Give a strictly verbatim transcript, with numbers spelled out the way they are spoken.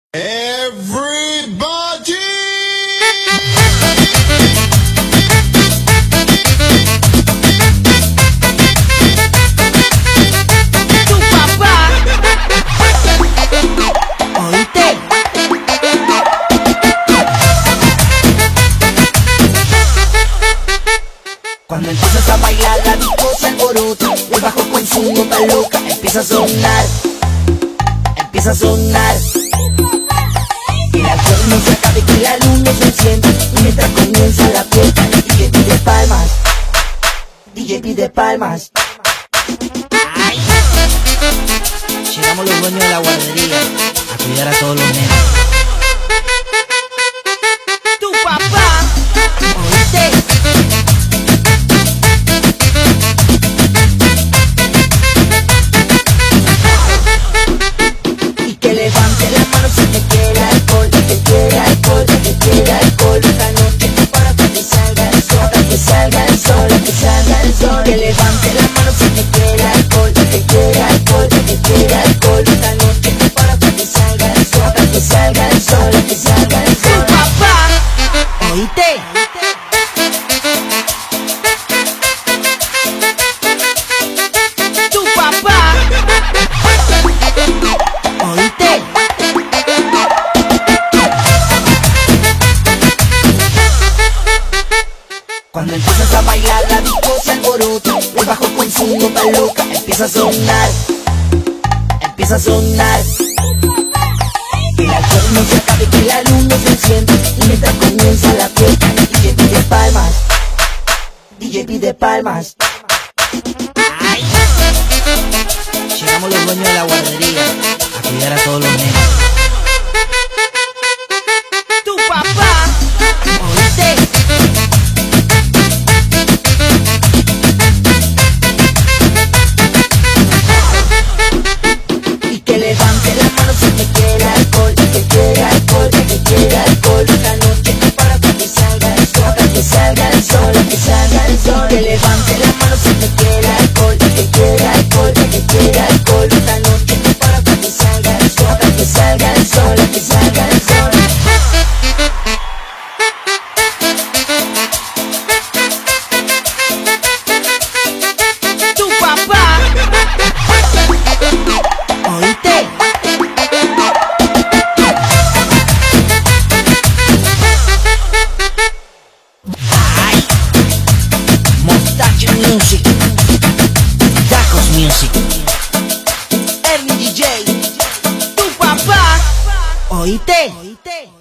Everybody. Tu papá. ¿Oíste? Cuando empiezas a bailar la disco se alborota, el bajo con su nota loca empieza a sonar, empieza a sonar. El alcohol no se acabe, que la luna se enciende, y mientras comienza la fiesta el D J pide palmas, D J pide palmas. Ay. Llegamos los dueños de la guardería a cuidar a todos los nenes. Tu papá, ¿oíste? Y que levante la mano si te quiere alcohol, que quiere alcohol, que quiere alcohol. Esta noche para que salga el sol, que salga el sol, que salga el sol. Que levante la mano si te quiere alcohol, que quiere alcohol, que quiere alcohol. Esta noche para que salga el sol, que salga el sol, que salga el sol. Tu papá, ¿oíste? Tu papá, ¿oíste? Cuando empiezas a bailar la disco se alborota, el bajo con su nota loca empieza a sonar, empieza a sonar. El alcohol no se acabe, que la luna se enciende, y mientras comienza la fiesta el D J pide palmas, D J pide palmas. Ay. Llegamos los dueños de la guardería a cuidar a todos los nenes. Tu papá, ¿oíste? Y que levante la mano si te quiere alcohol, que quiere alcohol, que quiere alcohol. Esta noche para que salga el sol, que salga el sol, que salga el sol. Que levante la mano si te quiere alcohol, que quiere alcohol, que quiere alcohol. Esta noche para que salga el sol, que salga el sol, que salga el sol. Tu papá, ¿oíste? Ay. Mostacho Music, Tacos Music, Ernie D J. Tu papá, ¿oíste?